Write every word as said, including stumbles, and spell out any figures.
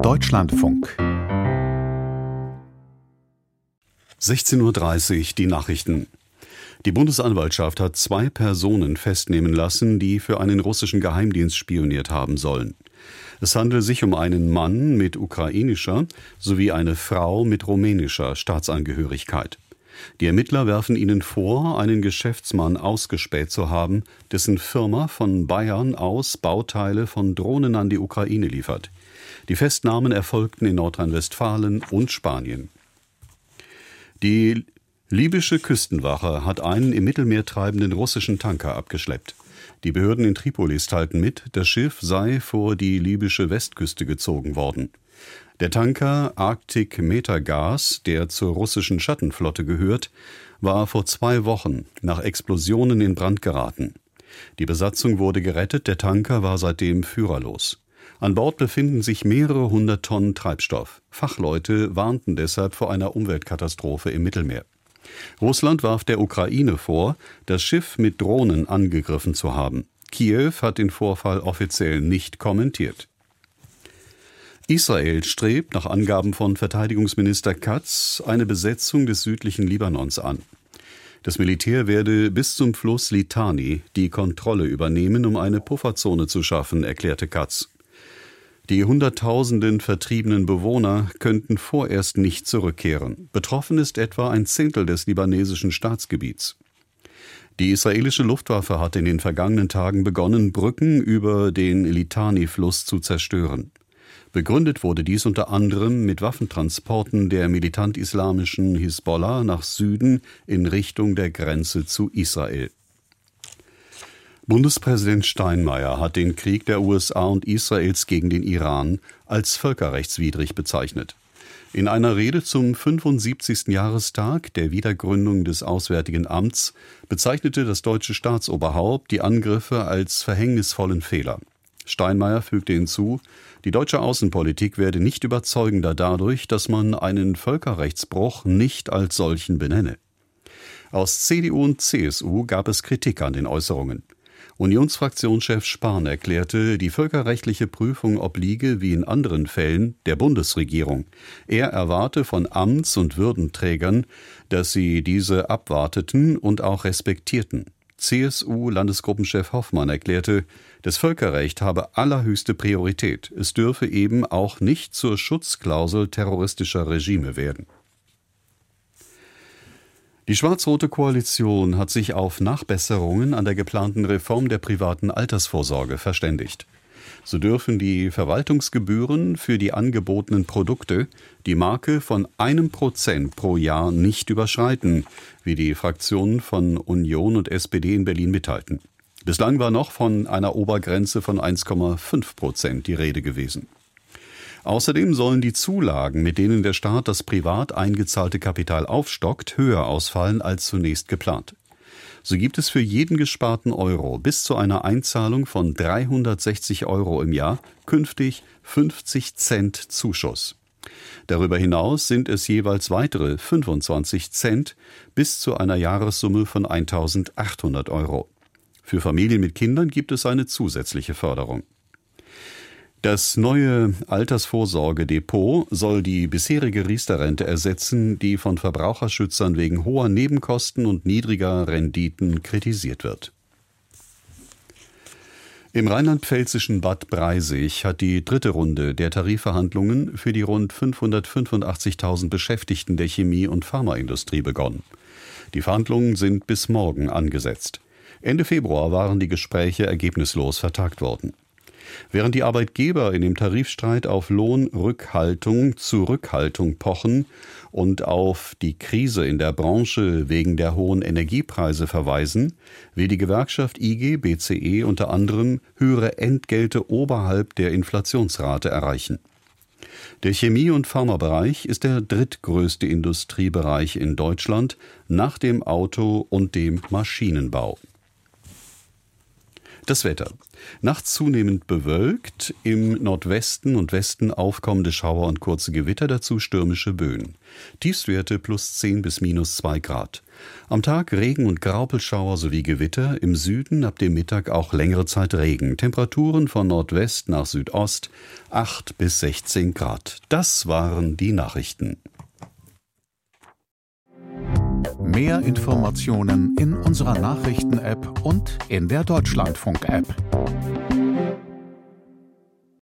Deutschlandfunk. sechzehn Uhr dreißig, die Nachrichten. Die Bundesanwaltschaft hat zwei Personen festnehmen lassen, die für einen russischen Geheimdienst spioniert haben sollen. Es handelt sich um einen Mann mit ukrainischer sowie eine Frau mit rumänischer Staatsangehörigkeit. Die Ermittler werfen ihnen vor, einen Geschäftsmann ausgespäht zu haben, dessen Firma von Bayern aus Bauteile von Drohnen an die Ukraine liefert. Die Festnahmen erfolgten in Nordrhein-Westfalen und Spanien. Die libysche Küstenwache hat einen im Mittelmeer treibenden russischen Tanker abgeschleppt. Die Behörden in Tripolis teilten mit, das Schiff sei vor die libysche Westküste gezogen worden. Der Tanker Arctic Metagas, der zur russischen Schattenflotte gehört, war vor zwei Wochen nach Explosionen in Brand geraten. Die Besatzung wurde gerettet, der Tanker war seitdem führerlos. An Bord befinden sich mehrere hundert Tonnen Treibstoff. Fachleute warnten deshalb vor einer Umweltkatastrophe im Mittelmeer. Russland warf der Ukraine vor, das Schiff mit Drohnen angegriffen zu haben. Kiew hat den Vorfall offiziell nicht kommentiert. Israel strebt nach Angaben von Verteidigungsminister Katz eine Besetzung des südlichen Libanons an. Das Militär werde bis zum Fluss Litani die Kontrolle übernehmen, um eine Pufferzone zu schaffen, erklärte Katz. Die Hunderttausenden vertriebenen Bewohner könnten vorerst nicht zurückkehren. Betroffen ist etwa ein Zehntel des libanesischen Staatsgebiets. Die israelische Luftwaffe hat in den vergangenen Tagen begonnen, Brücken über den Litani-Fluss zu zerstören. Begründet wurde dies unter anderem mit Waffentransporten der militant-islamischen Hisbollah nach Süden in Richtung der Grenze zu Israel. Bundespräsident Steinmeier hat den Krieg der U S A und Israels gegen den Iran als völkerrechtswidrig bezeichnet. In einer Rede zum fünfundsiebzigsten Jahrestag der Wiedergründung des Auswärtigen Amts bezeichnete das deutsche Staatsoberhaupt die Angriffe als verhängnisvollen Fehler. Steinmeier fügte hinzu, die deutsche Außenpolitik werde nicht überzeugender dadurch, dass man einen Völkerrechtsbruch nicht als solchen benenne. Aus C D U und C S U gab es Kritik an den Äußerungen. Unionsfraktionschef Spahn erklärte, die völkerrechtliche Prüfung obliege wie in anderen Fällen der Bundesregierung. Er erwarte von Amts- und Würdenträgern, dass sie diese abwarteten und auch respektierten. C S U-Landesgruppenchef Hoffmann erklärte, das Völkerrecht habe allerhöchste Priorität. Es dürfe eben auch nicht zur Schutzklausel terroristischer Regime werden. Die schwarz-rote Koalition hat sich auf Nachbesserungen an der geplanten Reform der privaten Altersvorsorge verständigt. So dürfen die Verwaltungsgebühren für die angebotenen Produkte die Marke von einem Prozent pro Jahr nicht überschreiten, wie die Fraktionen von Union und S P D in Berlin mitteilten. Bislang war noch von einer Obergrenze von eins Komma fünf Prozent die Rede gewesen. Außerdem sollen die Zulagen, mit denen der Staat das privat eingezahlte Kapital aufstockt, höher ausfallen als zunächst geplant. So gibt es für jeden gesparten Euro bis zu einer Einzahlung von dreihundertsechzig Euro im Jahr künftig fünfzig Cent Zuschuss. Darüber hinaus sind es jeweils weitere fünfundzwanzig Cent bis zu einer Jahressumme von eintausendachthundert Euro. Für Familien mit Kindern gibt es eine zusätzliche Förderung. Das neue Altersvorsorgedepot soll die bisherige Riester-Rente ersetzen, die von Verbraucherschützern wegen hoher Nebenkosten und niedriger Renditen kritisiert wird. Im rheinland-pfälzischen Bad Breisig hat die dritte Runde der Tarifverhandlungen für die rund fünfhundertfünfundachtzigtausend Beschäftigten der Chemie- und Pharmaindustrie begonnen. Die Verhandlungen sind bis morgen angesetzt. Ende Februar waren die Gespräche ergebnislos vertagt worden. Während die Arbeitgeber in dem Tarifstreit auf Lohnrückhaltung, Zurückhaltung pochen und auf die Krise in der Branche wegen der hohen Energiepreise verweisen, will die Gewerkschaft I G B C E unter anderem höhere Entgelte oberhalb der Inflationsrate erreichen. Der Chemie- und Pharmabereich ist der drittgrößte Industriebereich in Deutschland nach dem Auto- und dem Maschinenbau. Das Wetter. Nachts zunehmend bewölkt, im Nordwesten und Westen aufkommende Schauer und kurze Gewitter, dazu stürmische Böen. Tiefstwerte plus zehn bis minus zwei Grad. Am Tag Regen- und Graupelschauer sowie Gewitter, im Süden ab dem Mittag auch längere Zeit Regen. Temperaturen von Nordwest nach Südost acht bis sechzehn Grad. Das waren die Nachrichten. Mehr Informationen in unserer Nachrichten-App und in der Deutschlandfunk-App.